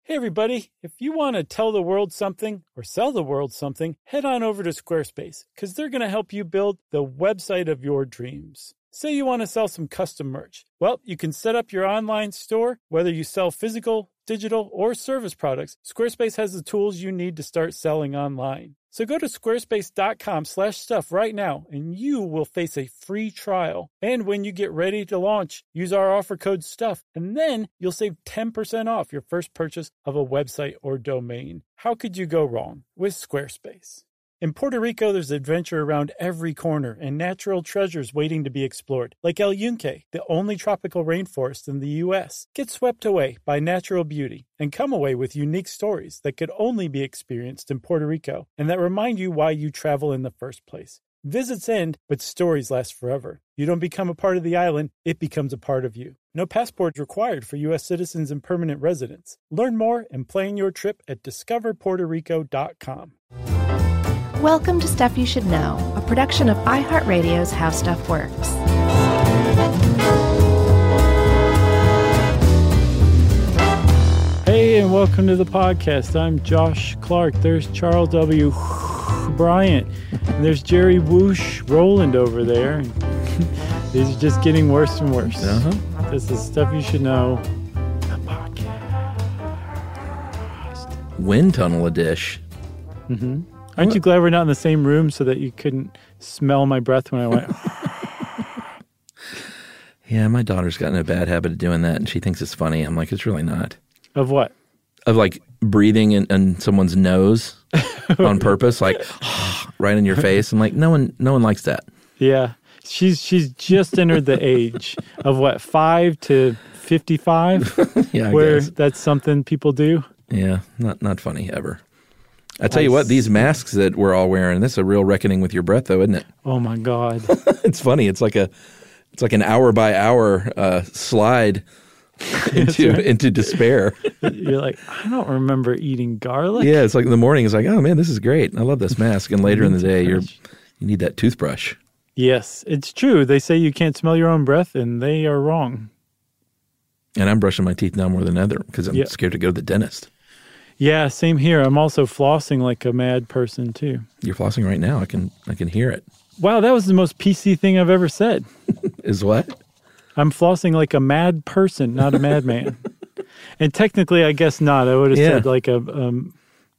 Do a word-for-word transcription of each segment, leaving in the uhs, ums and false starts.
Hey everybody, if you want to tell the world something or sell the world something, head on over to Squarespace because they're going to help you build the website of your dreams. Say you want to sell some custom merch. Well, you can set up your online store, whether you sell physical, digital, or service products. Squarespace has the tools you need to start selling online. So go to squarespace.com slash stuff right now, and you will face a free trial. And when you get ready to launch, use our offer code STUFF, and then you'll save ten percent off your first purchase of a website or domain. How could you go wrong with Squarespace? In Puerto Rico, there's adventure around every corner and natural treasures waiting to be explored, like El Yunque, the only tropical rainforest in the U S. Get swept away by natural beauty and come away with unique stories that could only be experienced in Puerto Rico and that remind you why you travel in the first place. Visits end, but stories last forever. You don't become a part of the island, it becomes a part of you. No passport required for U S citizens and permanent residents. Learn more and plan your trip at discover puerto rico dot com. Welcome to Stuff You Should Know, a production of iHeartRadio's How Stuff Works. Hey, and welcome to the podcast. I'm Josh Clark. There's Charles W. Bryant. And there's Jerry Whoosh Roland over there. These are just getting worse and worse. Uh-huh. This is Stuff You Should Know, the podcast. Wind tunnel a dish. Mm-hmm. Aren't you glad we're not in the same room so that you couldn't smell my breath when I went? Yeah, my daughter's gotten a bad habit of doing that, and she thinks it's funny. I'm like, it's really not. Of what? Of like breathing in, in someone's nose on purpose, like right in your face. I'm like, no one, no one likes that. Yeah, she's she's just entered the age of what, five to fifty-five, yeah, I where guess. That's something people do. Yeah, not not funny ever. I tell you what, these masks that we're all wearing, this is a real reckoning with your breath, though, isn't it? Oh my God! It's funny. It's like a, it's like an hour by hour uh, slide into right. into despair. You're like, I don't remember eating garlic. Yeah, it's like in the morning, it's like, oh man, this is great. I love this mask. And later in the day, you're you need that toothbrush. Yes, it's true. They say you can't smell your own breath, and they are wrong. And I'm brushing my teeth now more than ever because I'm yep. scared to go to the dentist. Yeah, same here. I'm also flossing like a mad person too. You're flossing right now. I can I can hear it. Wow, that was the most P C thing I've ever said. Is what? I'm flossing like a mad person, not a madman. And technically, I guess not. I would have yeah. said like a, um,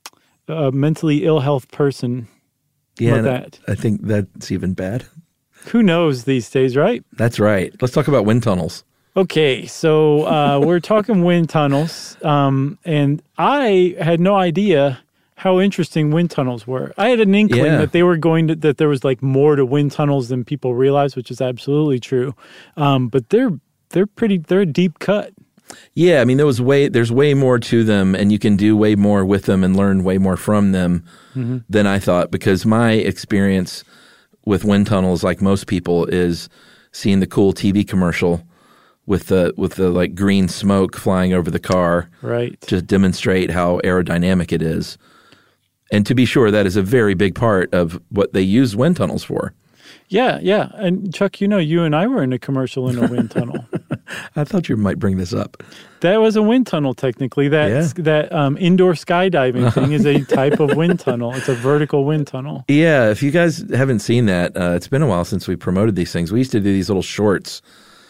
a mentally ill health person. Yeah, like that. I think that's even bad. Who knows these days, right? That's right. Let's talk about wind tunnels. Okay, so uh, we're talking wind tunnels, um, and I had no idea how interesting wind tunnels were. I had an inkling yeah. that they were going to, that there was like more to wind tunnels than people realize, which is absolutely true. Um, but they're they're pretty they're a deep cut. Yeah, I mean there was way there's way more to them, and you can do way more with them and learn way more from them mm-hmm. than I thought. Because my experience with wind tunnels, like most people, is seeing the cool T V commercial with the with the like green smoke flying over the car, right? Just demonstrate how aerodynamic it is. And to be sure, that is a very big part of what they use wind tunnels for. Yeah, yeah. And Chuck, you know, you and I were in a commercial in a wind tunnel. I thought you might bring this up. That was a wind tunnel, technically. That yeah. that um, indoor skydiving thing is a type of wind tunnel. It's a vertical wind tunnel. Yeah, if you guys haven't seen that, uh, it's been a while since we promoted these things. We used to do these little shorts.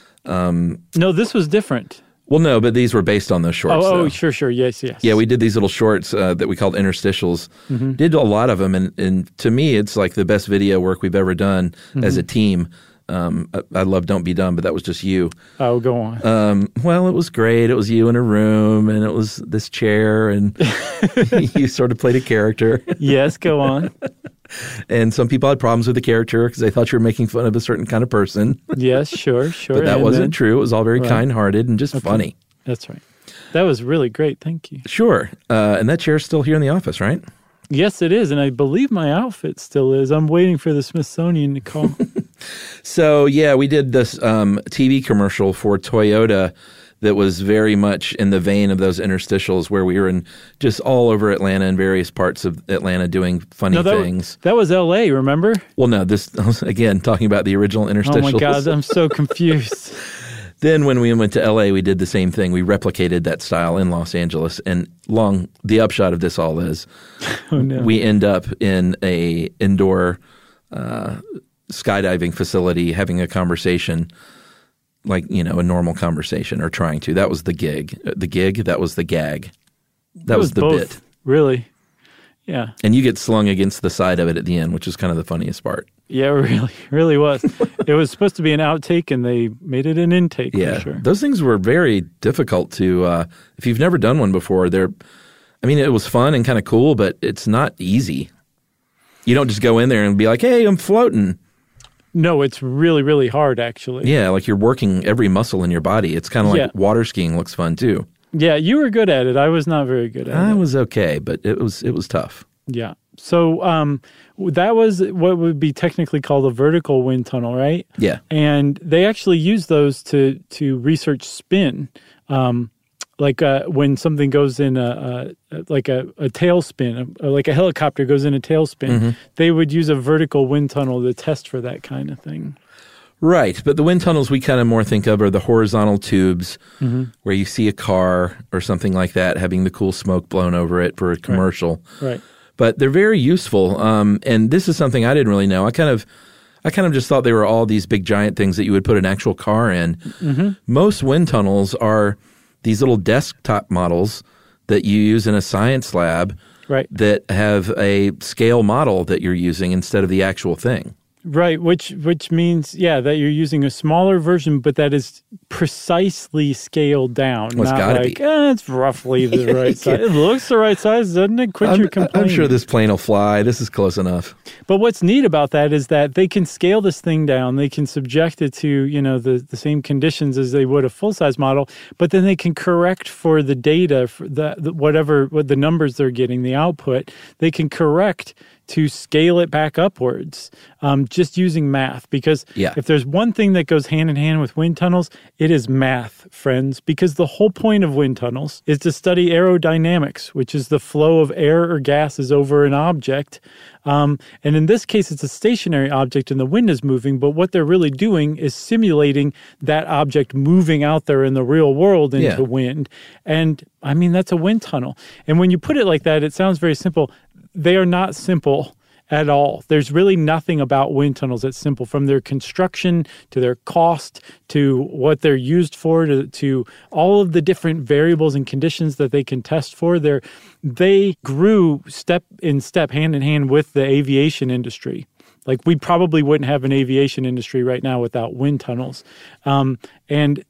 Um, no, this was different. Well, no, but these were based on those shorts. Oh, oh sure, sure. Yes, yes. Yeah, we did these little shorts uh, that we called interstitials. Mm-hmm. Did a lot of them. And, and to me, it's like the best video work we've ever done mm-hmm. as a team. Um, I, I love Don't Be Dumb, but that was just you. Oh, go on. Um, well, it was great. It was you in a room, and it was this chair, and you sort of played a character. Yes, go on. And some people had problems with the character because they thought you were making fun of a certain kind of person. Yes, sure, sure. But that and wasn't then, true. It was all very right. kind-hearted and just okay. funny. That's right. That was really great. Thank you. Sure. Uh, and that chair's still here in the office, right? Yes, it is. And I believe my outfit still is. I'm waiting for the Smithsonian to call. So, yeah, we did this um, T V commercial for Toyota that was very much in the vein of those interstitials where we were in just all over Atlanta and various parts of Atlanta doing funny no, that things. Was, that was L A, remember? Well, no, this, again, talking about the original interstitials. Oh, my God, I'm so confused. Then when we went to L A, we did the same thing. We replicated that style in Los Angeles. And long the upshot of this all is oh, no. we end up in a indoor uh, skydiving facility having a conversation like, you know, a normal conversation or trying to. That was the gig. The gig, that was the gag. That was, was the both, bit. Really? Yeah. And you get slung against the side of it at the end, which is kind of the funniest part. Yeah, it really, really was. It was supposed to be an outtake, and they made it an intake. Yeah, for sure. Those things were very difficult to. Uh, if you've never done one before, they're. I mean, it was fun and kind of cool, but it's not easy. You don't just go in there and be like, "Hey, I'm floating." No, it's really, really hard, actually. Yeah, like you're working every muscle in your body. It's kind of like yeah. water skiing looks fun too. Yeah, you were good at it. I was not very good at I it. I was okay, but it was it was tough. Yeah. So um, that was what would be technically called a vertical wind tunnel, right? Yeah. And they actually use those to to research spin. Um, like uh, when something goes in a, a like a, a tailspin, a, like a helicopter goes in a tailspin, mm-hmm. they would use a vertical wind tunnel to test for that kind of thing. Right, but the wind tunnels we kind of more think of are the horizontal tubes mm-hmm. where you see a car or something like that having the cool smoke blown over it for a commercial. Right. right. But they're very useful, um, and this is something I didn't really know. I kind of, I kind of just thought they were all these big giant things that you would put an actual car in. Mm-hmm. Most wind tunnels are these little desktop models that you use in a science lab, right. that have a scale model that you're using instead of the actual thing. Right, which which means, yeah, that you're using a smaller version, but that is precisely scaled down. Well, it's not gotta like, be. eh, it's roughly the right size. It looks the right size, doesn't it? Quit I'm, your complaining. I'm sure this plane will fly. This is close enough. But what's neat about that is that they can scale this thing down. They can subject it to, you know, the, the same conditions as they would a full-size model, but then they can correct for the data, for the, the whatever what the numbers they're getting, the output. They can correct to scale it back upwards, um, just using math. Because yeah. if there's one thing that goes hand in hand with wind tunnels, it is math, friends. Because the whole point of wind tunnels is to study aerodynamics, which is the flow of air or gases over an object. Um, and in this case, it's a stationary object and the wind is moving, but what they're really doing is simulating that object moving out there in the real world into yeah. wind. And I mean, that's a wind tunnel. And when you put it like that, it sounds very simple. They are not simple at all. There's really nothing about wind tunnels that's simple, from their construction to their cost to what they're used for to, to all of the different variables and conditions that they can test for. They're, they grew step in step, hand in hand with the aviation industry. Like, we probably wouldn't have an aviation industry right now without wind tunnels. Um, and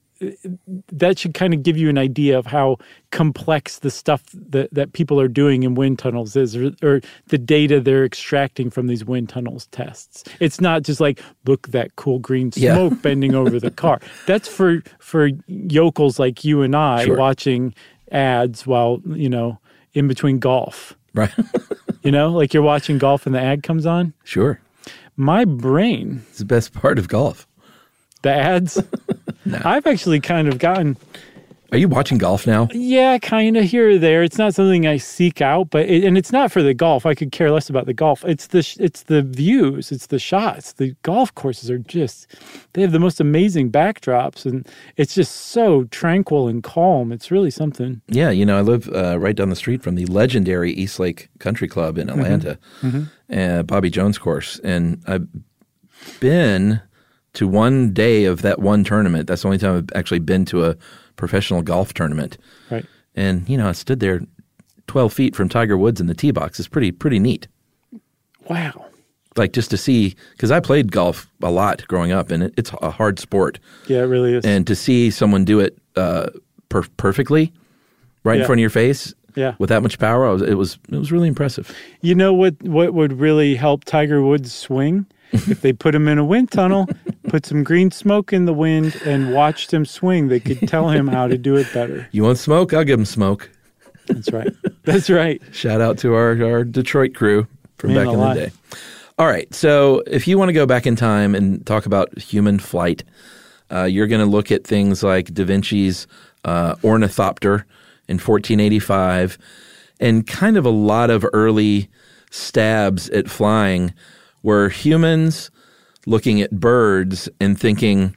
that should kind of give you an idea of how complex the stuff that, that people are doing in wind tunnels is, or, or the data they're extracting from these wind tunnels tests. It's not just like, look, that cool green smoke yeah. bending over the car. That's for, for yokels like you and I sure. watching ads while, you know, in between golf. Right. You know, like you're watching golf and the ad comes on. Sure. My brain. It's the best part of golf. The ads? No. I've actually kind of gotten... Are you watching golf now? Yeah, kind of here or there. It's not something I seek out, but it, and it's not for the golf. I could care less about the golf. It's the it's the views. It's the shots. The golf courses are just, they have the most amazing backdrops, and it's just so tranquil and calm. It's really something. Yeah, you know, I live uh, right down the street from the legendary Eastlake Country Club in Atlanta, mm-hmm. uh, Bobby Jones course, and I've been to one day of that one tournament. That's the only time I've actually been to a professional golf tournament. Right. And, you know, I stood there twelve feet from Tiger Woods in the tee box. It's pretty, pretty neat. Wow. Like, just to see, because I played golf a lot growing up, and it, it's a hard sport. Yeah, it really is. And to see someone do it uh, per- perfectly right yeah. in front of your face yeah. with that much power, I was, it was it was really impressive. You know what, what would really help Tiger Woods swing? If they put him in a wind tunnel, put some green smoke in the wind, and watched him swing, they could tell him how to do it better. You want smoke? I'll give him smoke. That's right. That's right. Shout out to our, our Detroit crew from Man back in alive. the day. All right. So if you want to go back in time and talk about human flight, uh, you're going to look at things like Da Vinci's uh, Ornithopter in fourteen eighty-five and kind of a lot of early stabs at flying were humans looking at birds and thinking,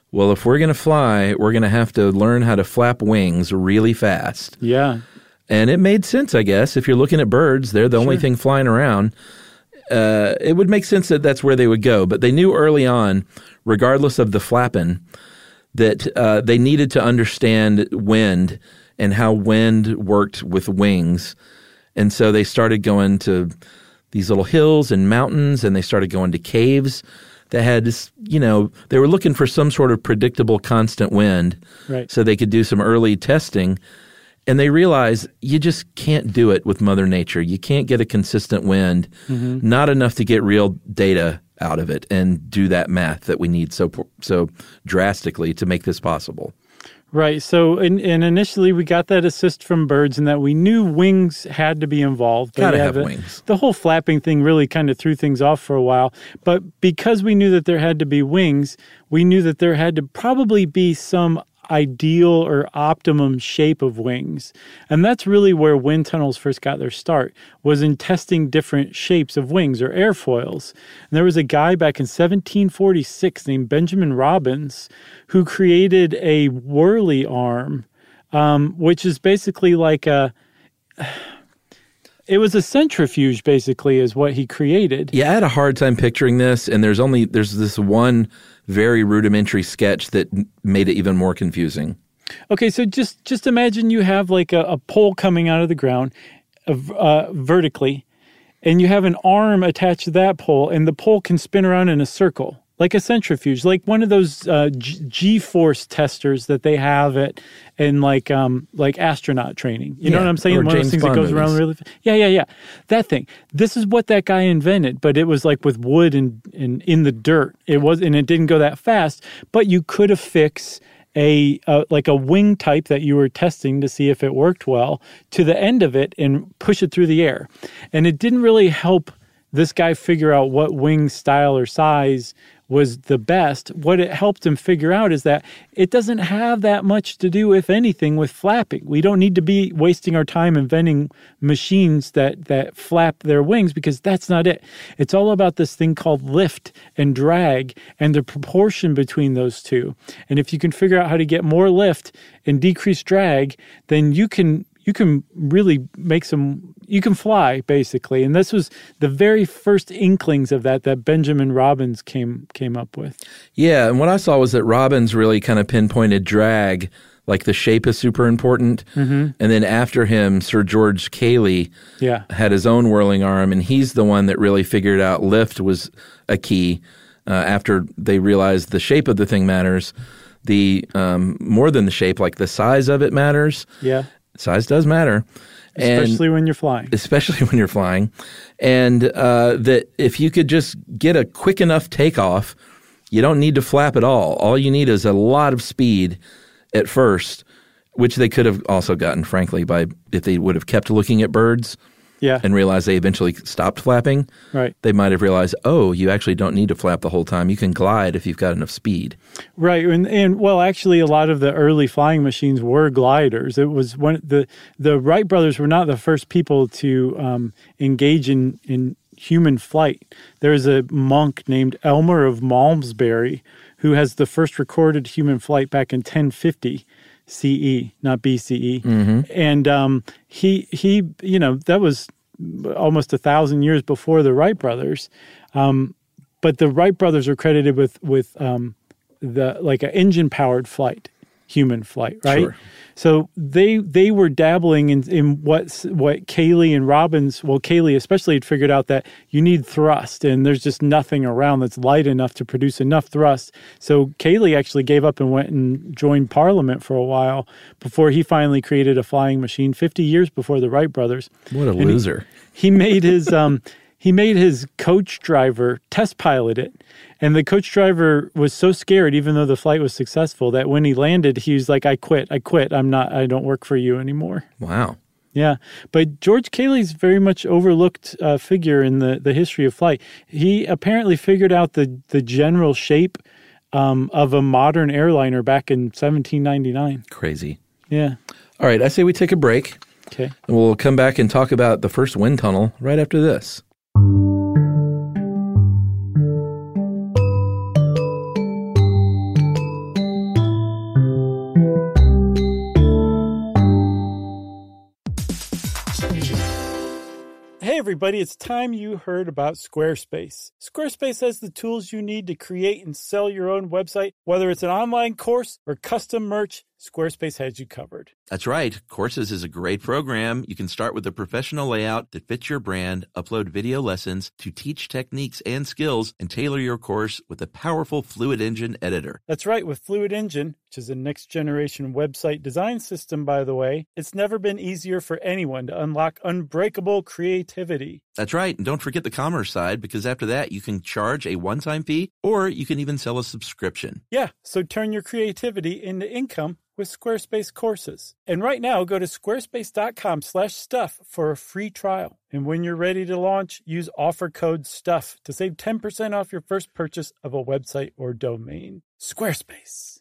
well, if we're going to fly, we're going to have to learn how to flap wings really fast. Yeah. And it made sense, I guess. If you're looking at birds, they're the sure. only thing flying around. Uh, it would make sense that that's where they would go. But they knew early on, regardless of the flapping, that uh, they needed to understand wind and how wind worked with wings. And so they started going to these little hills and mountains, and they started going to caves that had this, you know, they were looking for some sort of predictable constant wind right. so they could do some early testing. And they realized you just can't do it with Mother Nature. You can't get a consistent wind, mm-hmm. not enough to get real data out of it and do that math that we need so so drastically to make this possible. Right. So, and, and initially we got that assist from birds and that we knew wings had to be involved. Gotta yeah, have the, wings. The whole flapping thing really kind of threw things off for a while. But because we knew that there had to be wings, we knew that there had to probably be some ideal or optimum shape of wings. And that's really where wind tunnels first got their start, was in testing different shapes of wings or airfoils. And there was a guy back in seventeen forty-six named Benjamin Robbins who created a whirly arm, um, which is basically like a... It was a centrifuge, basically, is what he created. Yeah, I had a hard time picturing this, and there's only there's this one very rudimentary sketch that made it even more confusing. Okay, so just just imagine you have like a, a pole coming out of the ground uh, vertically, and you have an arm attached to that pole, and the pole can spin around in a circle, like a centrifuge, like one of those uh, G- G-force testers that they have at in like um like astronaut training. You yeah, know what I'm saying? One James of those things Bond that goes movies. around really fast. Yeah, yeah, yeah. That thing. This is what that guy invented, but it was like with wood and, and in the dirt. It was, and it didn't go that fast, but you could affix a uh, like a wing type that you were testing to see if it worked well to the end of it and push it through the air. And it didn't really help this guy figure out what wing style or size was the best. What it helped him figure out is that it doesn't have that much to do, if anything, with flapping. We don't need to be wasting our time inventing machines that, that flap their wings, because that's not it. It's all about this thing called lift and drag and the proportion between those two. And if you can figure out how to get more lift and decrease drag, then you can you can really make some, you can fly, basically. And this was the very first inklings of that that Benjamin Robbins came came up with. Yeah, and what I saw was that Robbins really kind of pinpointed drag, like the shape is super important. Mm-hmm. And then after him, Sir George Cayley yeah. had his own whirling arm, and he's the one that really figured out lift was a key uh, after they realized the shape of the thing matters. The um, more than the shape, like the size of it matters. Yeah. Size does matter. Especially and, when you're flying. Especially when you're flying. And uh, that if you could just get a quick enough takeoff, you don't need to flap at all. All you need is a lot of speed at first, which they could have also gotten, frankly, by if they would have kept looking at birds yeah. and realized they eventually stopped flapping. Right. They might have realized, oh, you actually don't need to flap the whole time. You can glide if you've got enough speed. Right. And, and well, actually, a lot of the early flying machines were gliders. It was one the the Wright brothers were not the first people to um, engage in, in human flight. There's a monk named Elmer of Malmesbury who has the first recorded human flight back in ten fifty C E, not B C E. Mm-hmm. And um, he, he, you know, that was almost a thousand years before the Wright brothers. Um, but the Wright brothers are credited with, with um, the like an engine-powered flight, human flight, right? Sure. So they they were dabbling in, in what what Cayley and Robbins, well, Cayley especially had figured out that you need thrust, and there's just nothing around that's light enough to produce enough thrust. So Cayley actually gave up and went and joined Parliament for a while before he finally created a flying machine, fifty years before the Wright brothers. What a and loser. He, he made his... Um, He made his coach driver test pilot it, and the coach driver was so scared, even though the flight was successful, that when he landed, he was like, "I quit, I quit. I'm not. I don't work for you anymore." Wow. Yeah, but George Cayley's very much overlooked uh, figure in the, the history of flight. He apparently figured out the the general shape um, of a modern airliner back in seventeen ninety-nine. Crazy. Yeah. All right, I say we take a break. Okay. And we'll come back and talk about the first wind tunnel right after this. Hey everybody, it's time you heard about Squarespace. Squarespace has the tools you need to create and sell your own website. Whether it's an online course or custom merch, Squarespace has you covered. That's right. Courses is a great program. You can start with a professional layout that fits your brand, upload video lessons to teach techniques and skills, and tailor your course with a powerful Fluid Engine editor. That's right. With Fluid Engine, which is a next-generation website design system, by the way, it's never been easier for anyone to unlock unbreakable creativity. That's right. And don't forget the commerce side, because after that, you can charge a one-time fee, or you can even sell a subscription. Yeah, so turn your creativity into income with Squarespace courses. And right now, go to squarespace.com slash stuff for a free trial. And when you're ready to launch, use offer code STUFF to save ten percent off your first purchase of a website or domain. Squarespace.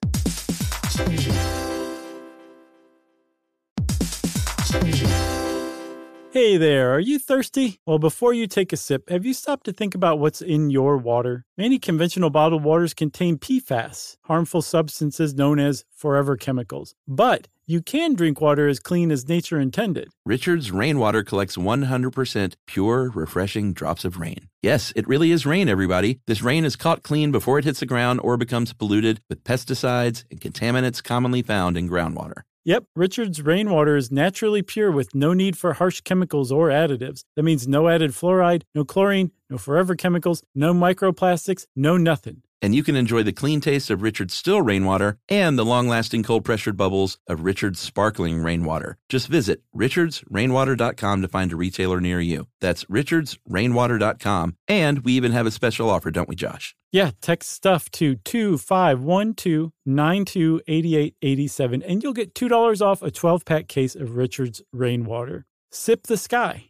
Hey there, are you thirsty? Well, before you take a sip, have you stopped to think about what's in your water? Many conventional bottled waters contain P FAS, harmful substances known as forever chemicals. But you can drink water as clean as nature intended. Richard's Rainwater collects one hundred percent pure, refreshing drops of rain. Yes, it really is rain, everybody. This rain is caught clean before it hits the ground or becomes polluted with pesticides and contaminants commonly found in groundwater. Yep, Richard's Rainwater is naturally pure with no need for harsh chemicals or additives. That means no added fluoride, no chlorine, no forever chemicals, no microplastics, no nothing. And you can enjoy the clean taste of Richard's still rainwater and the long-lasting cold-pressured bubbles of Richard's sparkling rainwater. Just visit richards rainwater dot com to find a retailer near you. That's richards rainwater dot com. And we even have a special offer, don't we, Josh? Yeah, text STUFF to two five one two, nine two eight eight eight seven, and you'll get two dollars off a twelve-pack case of Richard's Rainwater. Sip the sky.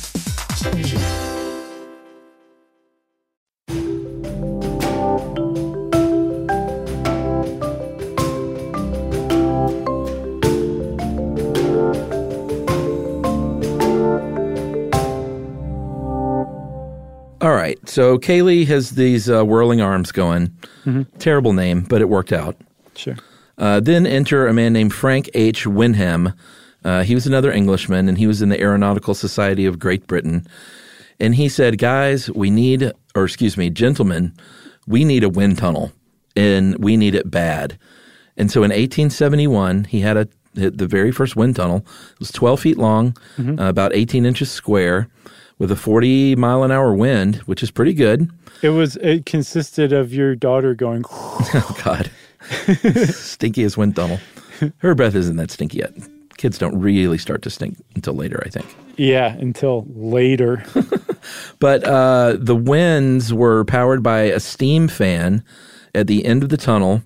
All right, so Kaylee has these uh, whirling arms going. Mm-hmm. Terrible name, but it worked out. Sure. Uh, then enter a man named Frank H. Wyndham. Uh, he was another Englishman, and he was in the Aeronautical Society of Great Britain. And he said, guys, we need, or excuse me, gentlemen, we need a wind tunnel, and we need it bad. And so in eighteen seventy-one, he had a the very first wind tunnel. It was twelve feet long, mm-hmm. uh, about eighteen inches square, with a forty mile an hour wind, which is pretty good. It was. It consisted of your daughter going, oh, God. Stinkiest wind tunnel. Her breath isn't that stinky yet. Kids don't really start to stink until later, I think. Yeah, until later. But uh, the winds were powered by a steam fan at the end of the tunnel.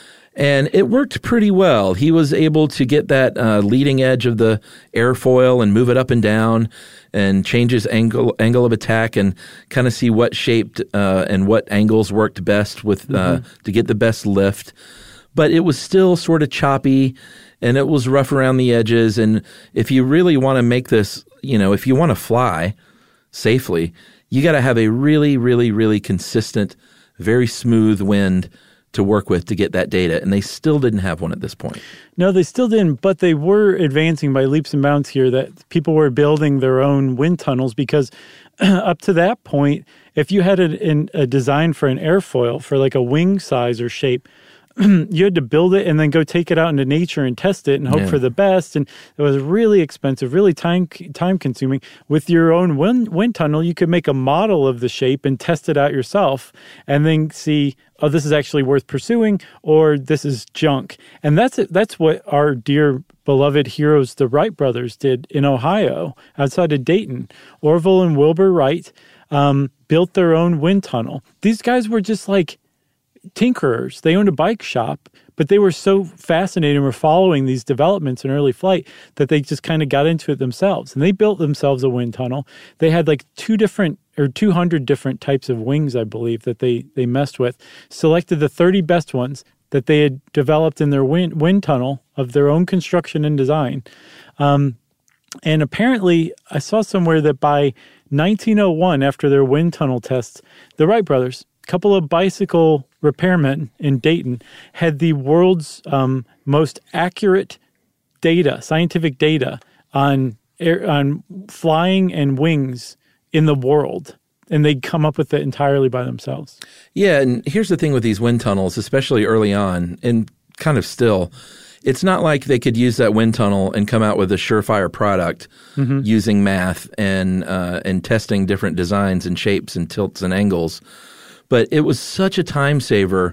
And it worked pretty well. He was able to get that uh, leading edge of the airfoil and move it up and down and change his angle angle of attack and kind of see what shaped uh, and what angles worked best with uh, mm-hmm. to get the best lift. But it was still sort of choppy and it was rough around the edges. And if you really want to make this, you know, if you want to fly safely, you got to have a really, really, really consistent, very smooth wind to work with to get that data, and they still didn't have one at this point. No, they still didn't, but they were advancing by leaps and bounds here, that people were building their own wind tunnels because up to that point, if you had a, a design for an airfoil for like a wing size or shape, you had to build it and then go take it out into nature and test it and hope yeah. for the best. And it was really expensive, really time time consuming. With your own wind, wind tunnel, you could make a model of the shape and test it out yourself and then see, oh, this is actually worth pursuing or this is junk. And that's it. That's what our dear beloved heroes, the Wright brothers, did in Ohio outside of Dayton. Orville and Wilbur Wright um, built their own wind tunnel. These guys were just like tinkerers. They owned a bike shop, but they were so fascinated and were following these developments in early flight that they just kind of got into it themselves. And they built themselves a wind tunnel. They had like two different or two hundred different types of wings, I believe, that they, they messed with, selected the thirty best ones that they had developed in their wind, wind tunnel of their own construction and design. Um, and apparently, I saw somewhere that by nineteen oh one, after their wind tunnel tests, the Wright brothers, a couple of bicycle repairmen in Dayton, had the world's um, most accurate data, scientific data on air, on flying and wings in the world. And they'd come up with it entirely by themselves. Yeah, and here's the thing with these wind tunnels, especially early on, and kind of still, it's not like they could use that wind tunnel and come out with a surefire product mm-hmm. using math and uh, and testing different designs and shapes and tilts and angles. But it was such a time saver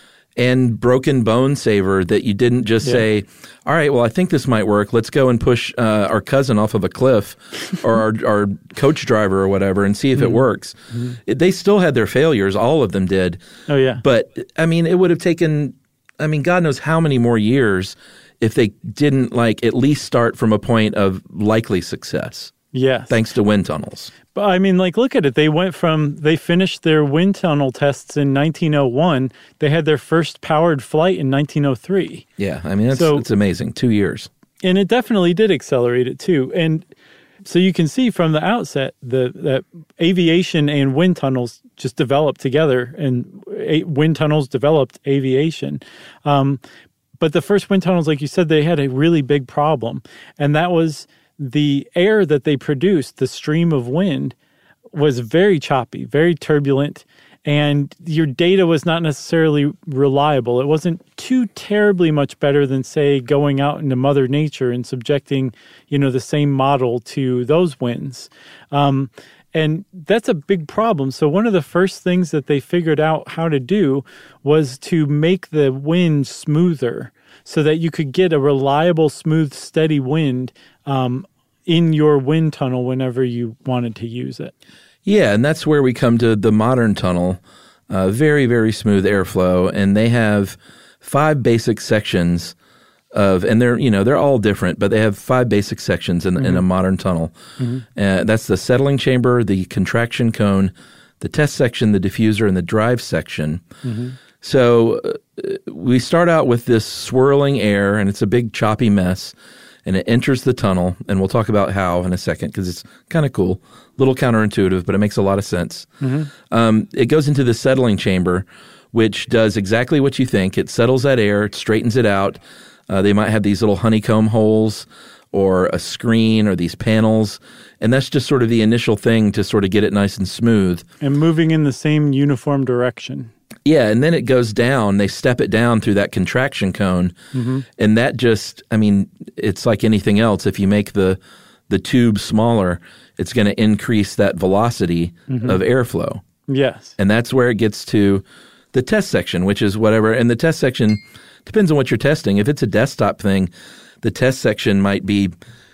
and broken bone saver that you didn't just yeah. say, all right, well, I think this might work. Let's go and push uh, our cousin off of a cliff or our, our coach driver or whatever and see if mm-hmm. it works. Mm-hmm. It, they still had their failures. All of them did. Oh, yeah. But, I mean, it would have taken, I mean, God knows how many more years if they didn't, like, at least start from a point of likely success. Yes. Thanks to wind tunnels. But I mean, like, look at it. They went from, they finished their wind tunnel tests in nineteen oh one. They had their first powered flight in nineteen oh three. Yeah. I mean, it's so, it's amazing. Two years. And it definitely did accelerate it too. And so you can see from the outset the, that aviation and wind tunnels just developed together, and a, wind tunnels developed aviation. Um, but the first wind tunnels, like you said, they had a really big problem. And that was the air that they produced, the stream of wind, was very choppy, very turbulent, and your data was not necessarily reliable. It wasn't too terribly much better than, say, going out into Mother Nature and subjecting, you know, the same model to those winds. Um, and that's a big problem. So one of the first things that they figured out how to do was to make the wind smoother, so that you could get a reliable, smooth, steady wind um, in your wind tunnel whenever you wanted to use it. Yeah, and that's where we come to the modern tunnel. Uh, very, very smooth airflow, and they have five basic sections of, and they're you know they're all different, but they have five basic sections in, mm-hmm. in a modern tunnel. Mm-hmm. Uh, that's the settling chamber, the contraction cone, the test section, the diffuser, and the drive section. Mm-hmm. So uh, we start out with this swirling air, and it's a big choppy mess, and it enters the tunnel, and we'll talk about how in a second because it's kind of cool, a little counterintuitive, but it makes a lot of sense. Mm-hmm. Um, it goes into the settling chamber, which does exactly what you think. It settles that air, it straightens it out. Uh, they might have these little honeycomb holes or a screen or these panels, and that's just sort of the initial thing to sort of get it nice and smooth. And moving in the same uniform direction. Yeah, and then it goes down. They step it down through that contraction cone, mm-hmm. and that just, I mean, it's like anything else. If you make the the tube smaller, it's going to increase that velocity mm-hmm. of airflow. Yes. And that's where it gets to the test section, which is whatever. And the test section depends on what you're testing. If it's a desktop thing, the test section might be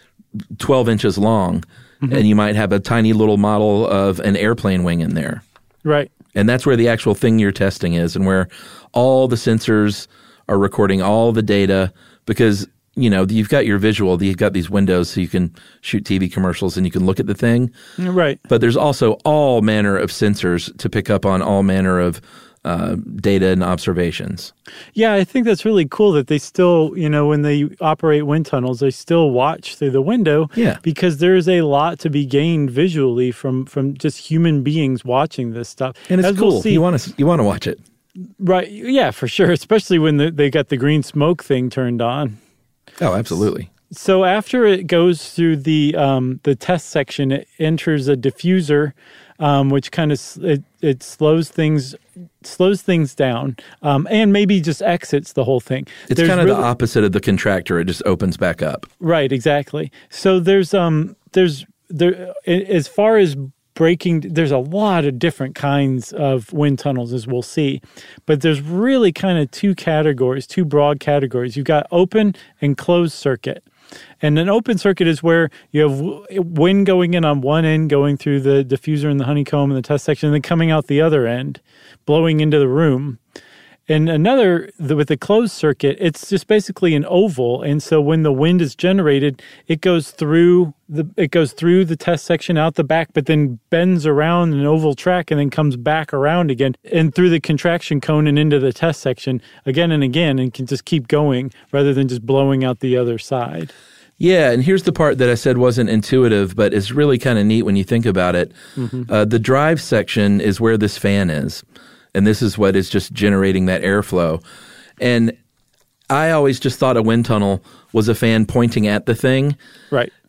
twelve inches long, mm-hmm. and you might have a tiny little model of an airplane wing in there. Right. And that's where the actual thing you're testing is, and where all the sensors are recording all the data, because, you know, you've got your visual, you've got these windows so you can shoot T V commercials and you can look at the thing. Right. But there's also all manner of sensors to pick up on all manner of uh, data and observations. Yeah, I think that's really cool that they still, you know, when they operate wind tunnels, they still watch through the window. Yeah. Because there's a lot to be gained visually from, from just human beings watching this stuff. And it's As cool. We'll see, you want to you want to watch it. Right. Yeah, for sure. Especially when the, they got the green smoke thing turned on. Oh, absolutely. So after it goes through the um, the test section, it enters a diffuser, um, which kind of it, it slows things slows things down, um, and maybe just exits the whole thing. It's there's kind of really, the opposite of the contractor; it just opens back up. Right, exactly. So there's um there's there as far as breaking, there's a lot of different kinds of wind tunnels, as we'll see, but there's really kind of two categories, two broad categories. You've got open and closed circuit. And an open circuit is where you have wind going in on one end, going through the diffuser and the honeycomb and the test section, and then coming out the other end, blowing into the room. And another, the, with the closed circuit, it's just basically an oval. And so when the wind is generated, it goes through the it goes through the test section out the back, but then bends around an oval track and then comes back around again and through the contraction cone and into the test section again and again, and can just keep going rather than just blowing out the other side. Yeah, and here's the part that I said wasn't intuitive, but it's really kind of neat when you think about it. Mm-hmm. Uh, the drive section is where this fan is. And this is what is just generating that airflow. And I always just thought a wind tunnel was a fan pointing at the thing. Right.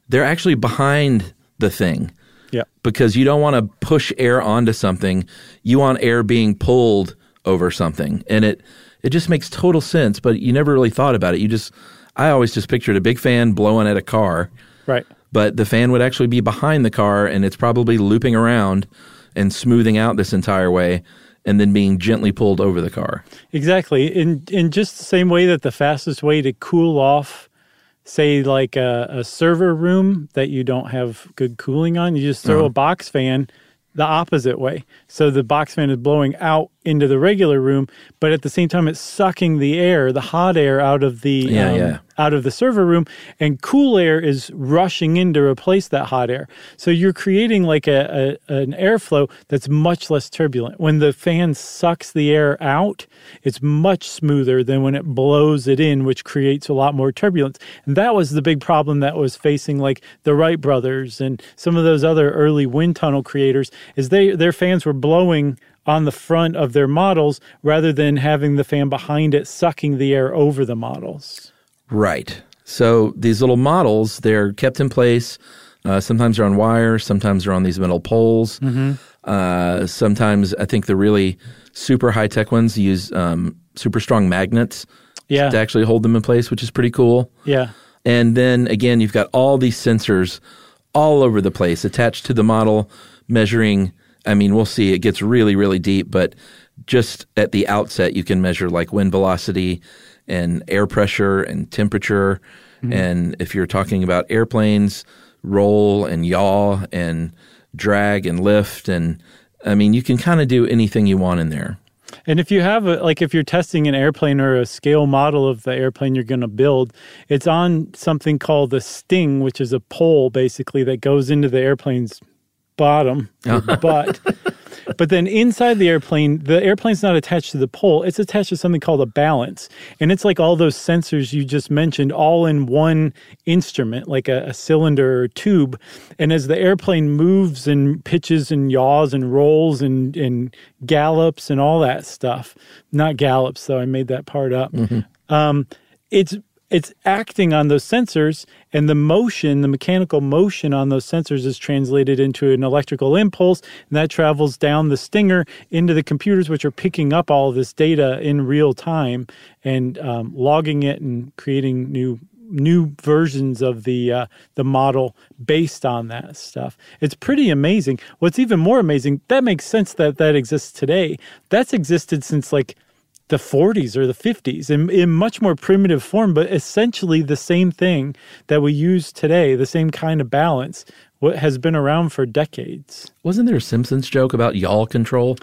they're actually behind the thing. Yeah. Because you don't want to push air onto something. You want air being pulled over something. And it it just makes total sense, but you never really thought about it. You just I always just pictured a big fan blowing at a car. Right. But the fan would actually be behind the car, and it's probably looping around and smoothing out this entire way and then being gently pulled over the car. Exactly. In in just the same way that the fastest way to cool off, say, like a, a server room that you don't have good cooling on, you just throw uh-huh. a box fan the opposite way. So the box fan is blowing out into the regular room, but at the same time it's sucking the air, the hot air out of the yeah, um, yeah. out of the server room, and cool air is rushing in to replace that hot air. So you're creating like a, a an airflow that's much less turbulent. When the fan sucks the air out, it's much smoother than when it blows it in, which creates a lot more turbulence. And that was the big problem that was facing like the Wright brothers and some of those other early wind tunnel creators, is they their fans were blowing on the front of their models rather than having the fan behind it sucking the air over the models. Right. So these little models, they're kept in place. Uh, sometimes they're on wire. Sometimes they're on these metal poles. Mm-hmm. Uh, sometimes I think the really super high-tech ones use um, super strong magnets yeah. to actually hold them in place, which is pretty cool. Yeah. And then, again, you've got all these sensors all over the place attached to the model, measuring – I mean, we'll see. It gets really, really deep, but just at the outset, you can measure like wind velocity and air pressure and temperature. Mm-hmm. And if you're talking about airplanes, roll and yaw and drag and lift. And I mean, you can kind of do anything you want in there. And if you have, a, like if you're testing an airplane or a scale model of the airplane you're going to build, it's on something called the sting, which is a pole basically that goes into the airplane's bottom or butt. But then inside the airplane, the airplane's not attached to the pole. It's attached to something called a balance. And it's like all those sensors you just mentioned all in one instrument, like a, a cylinder or tube. And as the airplane moves and pitches and yaws and rolls and, and gallops and all that stuff, not gallops, though, I made that part up, mm-hmm. um, it's It's acting on those sensors, and the motion, the mechanical motion on those sensors is translated into an electrical impulse, and that travels down the stinger into the computers, which are picking up all of this data in real time and um, logging it and creating new new versions of the uh, the model based on that stuff. It's pretty amazing. What's even more amazing, that makes sense that that exists today. That's existed since like the forties or the fifties in, in much more primitive form, but essentially the same thing that we use today, the same kind of balance, what has been around for decades. Wasn't there a Simpsons joke about yaw control?